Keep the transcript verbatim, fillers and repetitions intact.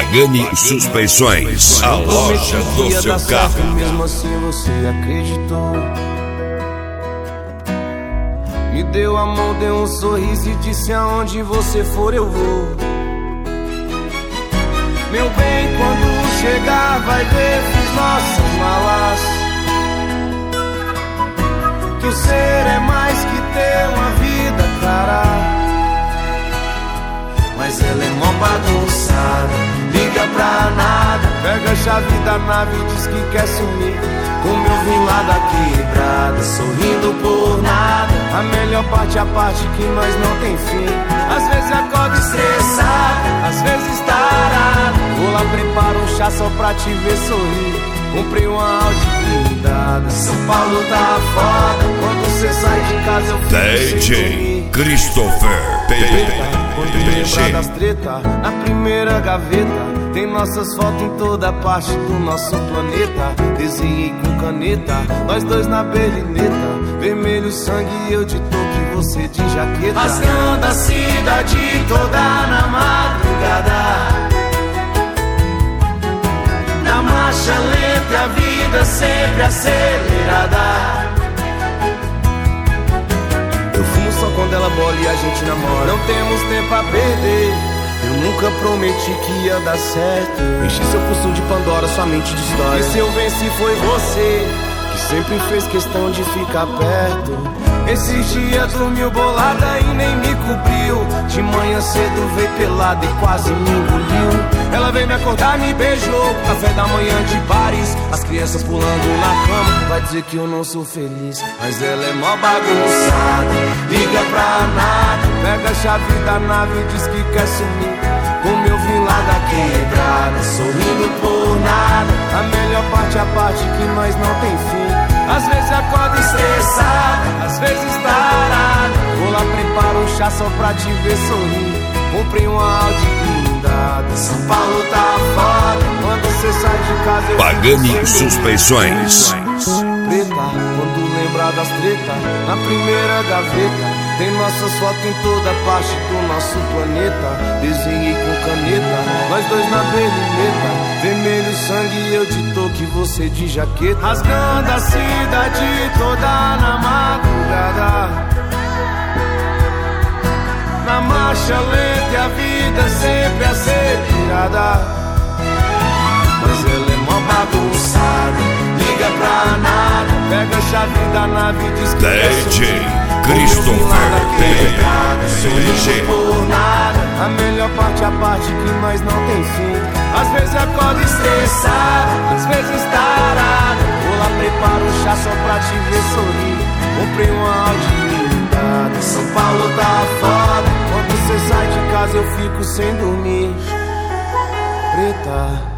Pagani Suspensões, a loja do seu carro. Mesmo assim você acreditou. Me deu a mão, deu um sorriso e disse: aonde você for eu vou. Meu bem, quando chegar vai ver, fiz nossas malas. Que o ser é mais que ter uma vida, cara. Mas ela é mó bagunçada, liga pra nada. Pega a chave da nave e diz que quer sumir. Como eu vim lá da quebrada, sorrindo por nada. A melhor parte é a parte que nós não tem fim. Às vezes acordo estressado, às vezes tarado. Vou lá, preparo um chá só pra te ver sorrir. Comprei uma Audi blindada. São Paulo tá foda, quando você sai de casa eu fico D J Christopher Quando lembrar das treta, na primeira gaveta tem nossas fotos em toda parte do nosso planeta. Desenhei com caneta, nós dois na berlineta. Vermelho sangue e eu de toque, você de jaqueta. Rasgando a cidade toda na madrugada. Na marcha lenta e a vida sempre acelerada. Eu fumo só quando ela bola e a gente namora. Não temos tempo a perder. Eu nunca prometi que ia dar certo. Enchi seu pulso de Pandora, sua mente de história. E se eu venci foi você, que sempre fez questão de ficar perto. Esses dias dormiu bolada e nem me cobriu. De manhã cedo veio pelada e quase me engoliu. Ela veio me acordar, me beijou. Café da manhã de bares, as crianças pulando na cama. Vai dizer que eu não sou feliz, mas ela é mó bagunçada, liga pra nada. Pega a chave da nave e diz que quer sumir. Como eu vim lá da quebrada, sorrindo por nada. A melhor parte é a parte que nós não tem fim. Às vezes acordo estressado, às vezes tarado. Vou lá, preparo um chá só pra te ver sorrir. Comprei uma Audi blindada. São Paulo tá foda, quando você sai de casa eu Pagani Suspensões. Preta, quando lembrar das treta, na primeira gaveta tem nossas fotos em toda parte do nosso planeta. Desenhei com caneta, nós dois na berlineta. Vermelho sangue e eu de toque, você de jaqueta. Rasgando a cidade toda na madrugada. Na marcha lenta e a vida sempre acelerada. Mas ela é mó bagunçada, liga pra nada. Pega a chave da nave e diz que D J Christopher sorrindo por nada. A melhor parte é a parte que nós não tem fim. Às vezes acordo estressado, às vezes tarado. Vou lá, preparo um chá só pra te ver sorrir. Comprei uma Audi blindada. São Paulo tá foda, quando você sai de casa eu fico sem dormir. Preta.